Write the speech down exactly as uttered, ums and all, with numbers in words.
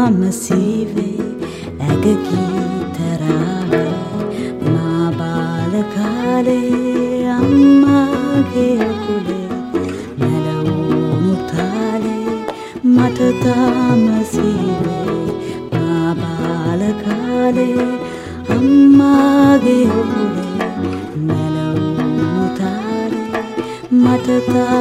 මසිවේ ඇගකී තරාවේ මා බාල කාලේ අම්මාගේ අකුලේ මැලවුණු තාලේ මට තාම සීවේ මා බාල කාලේ අම්මාගේ අකුලේ මැලවුණු තාලේ මට තාම